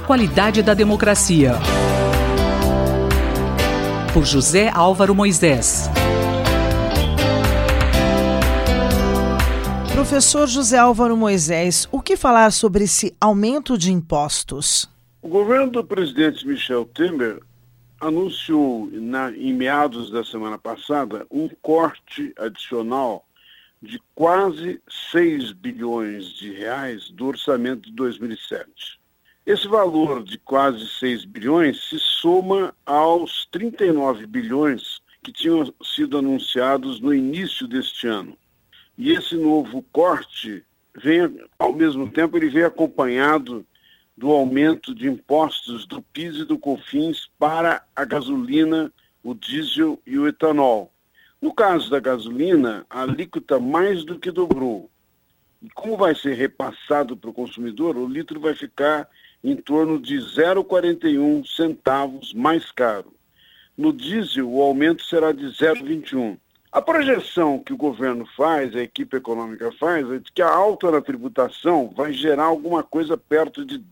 qualidade da democracia. Por José Álvaro Moisés. Professor José Álvaro Moisés, o que falar sobre esse aumento de impostos? O governo do presidente Michel Temer anunciou em meados da semana passada um corte adicional de quase 6 bilhões de reais do orçamento de 2007. Esse valor de quase 6 bilhões se soma aos 39 bilhões que tinham sido anunciados no início deste ano. E esse novo corte ao mesmo tempo, ele vem acompanhado do aumento de impostos do PIS e do COFINS para a gasolina, o diesel e o etanol. No caso da gasolina, a alíquota mais do que dobrou. E como vai ser repassado para o consumidor, o litro vai ficar em torno de 0,41 centavos mais caro. No diesel, o aumento será de 0,21. A projeção que o governo faz, a equipe econômica faz, é de que a alta na tributação vai gerar alguma coisa perto de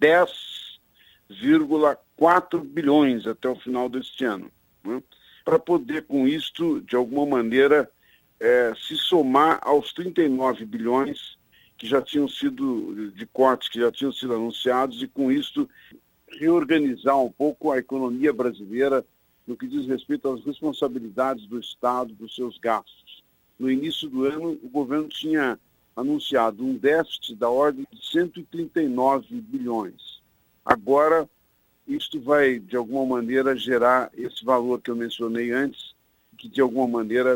10,4 bilhões até o final deste ano, né? Para poder, com isto, de alguma maneira, se somar aos 39 bilhões que já tinham sido, de cortes que já tinham sido anunciados, e com isto reorganizar um pouco a economia brasileira no que diz respeito às responsabilidades do Estado, dos seus gastos. No início do ano, o governo tinha anunciado um déficit da ordem de 139 bilhões. Agora, isto vai, de alguma maneira, gerar esse valor que eu mencionei antes, que, de alguma maneira,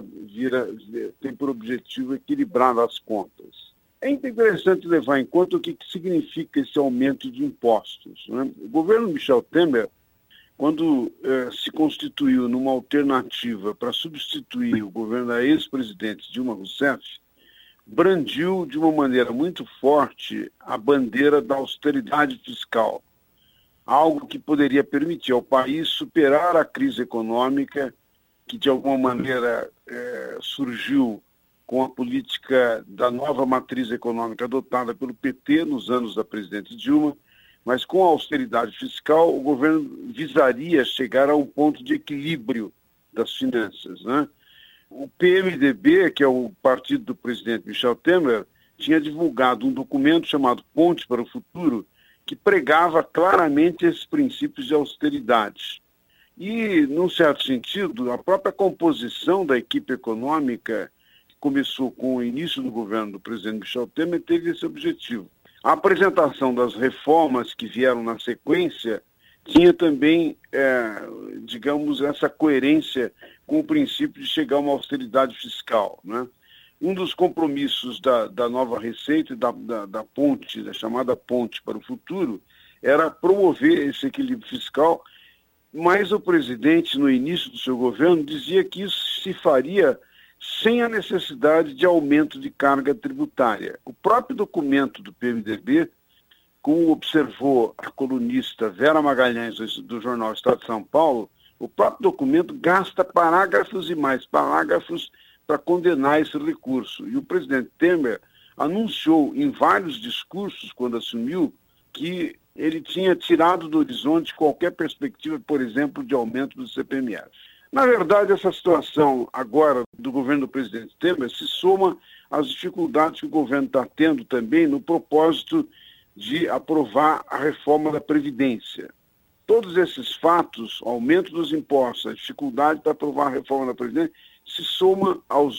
tem por objetivo equilibrar as contas. É interessante levar em conta o que significa esse aumento de impostos, né? O governo Michel Temer, quando se constituiu numa alternativa para substituir o governo da ex-presidente Dilma Rousseff, brandiu de uma maneira muito forte a bandeira da austeridade fiscal, algo que poderia permitir ao país superar a crise econômica que, de alguma maneira, surgiu com a política da nova matriz econômica adotada pelo PT nos anos da presidente Dilma. Mas com a austeridade fiscal, o governo visaria chegar a um ponto de equilíbrio das finanças, né? O PMDB, que é o partido do presidente Michel Temer, tinha divulgado um documento chamado Ponte para o Futuro, que pregava claramente esses princípios de austeridade. E, num certo sentido, a própria composição da equipe econômica, que começou com o início do governo do presidente Michel Temer, teve esse objetivo. A apresentação das reformas que vieram na sequência tinha também, digamos, essa coerência com o princípio de chegar a uma austeridade fiscal, né? Um dos compromissos da nova receita e da ponte, da chamada Ponte para o Futuro, era promover esse equilíbrio fiscal, mas o presidente, no início do seu governo, dizia que isso se faria sem a necessidade de aumento de carga tributária. O próprio documento do PMDB, como observou a colunista Vera Magalhães do jornal Estado de São Paulo, o próprio documento gasta parágrafos e mais parágrafos para condenar esse recurso. E o presidente Temer anunciou em vários discursos, quando assumiu, que ele tinha tirado do horizonte qualquer perspectiva, por exemplo, de aumento do CPMF. Na verdade, essa situação agora do governo do presidente Temer se soma às dificuldades que o governo está tendo também no propósito de aprovar a reforma da Previdência. Todos esses fatos, o aumento dos impostos, a dificuldade para aprovar a reforma da Previdência, se soma às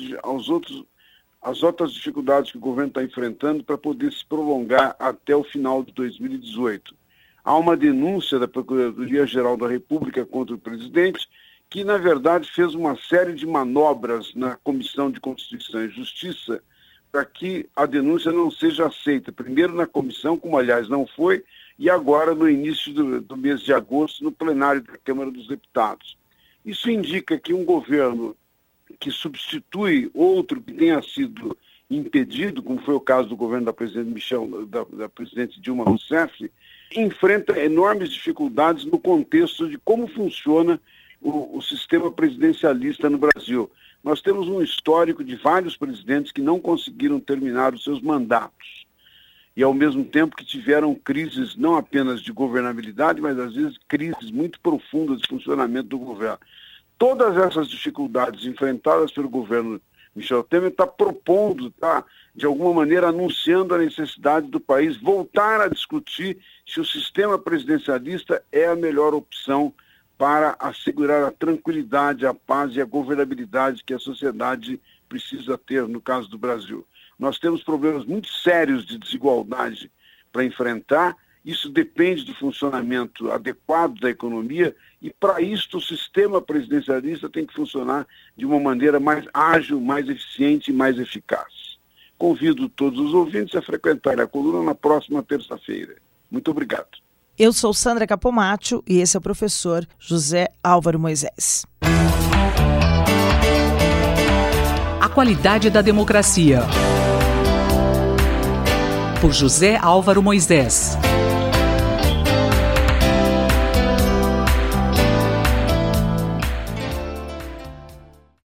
outras dificuldades que o governo está enfrentando para poder se prolongar até o final de 2018. Há uma denúncia da Procuradoria-Geral da República contra o presidente, que, na verdade, fez uma série de manobras na Comissão de Constituição e Justiça para que a denúncia não seja aceita. Primeiro na comissão, como, aliás, não foi, e agora, no início do mês de agosto, no plenário da Câmara dos Deputados. Isso indica que um governo que substitui outro que tenha sido impedido, como foi o caso do governo da presidente Dilma Rousseff, enfrenta enormes dificuldades no contexto de como funciona o sistema presidencialista no Brasil. Nós temos um histórico de vários presidentes que não conseguiram terminar os seus mandatos. e ao mesmo tempo que tiveram crises não apenas de governabilidade, mas às vezes crises muito profundas de funcionamento do governo. Todas essas dificuldades enfrentadas pelo governo Michel Temer está propondo, está de alguma maneira anunciando a necessidade do país voltar a discutir se o sistema presidencialista é a melhor opção para assegurar a tranquilidade, a paz e a governabilidade que a sociedade precisa ter no caso do Brasil. Nós temos problemas muito sérios de desigualdade para enfrentar. Isso depende do funcionamento adequado da economia e, para isso, o sistema presidencialista tem que funcionar de uma maneira mais ágil, mais eficiente e mais eficaz. Convido todos os ouvintes a frequentar a coluna na próxima terça-feira. Muito obrigado. Eu sou Sandra Capomatto e esse é o professor José Álvaro Moisés. A qualidade da democracia. Por José Álvaro Moisés.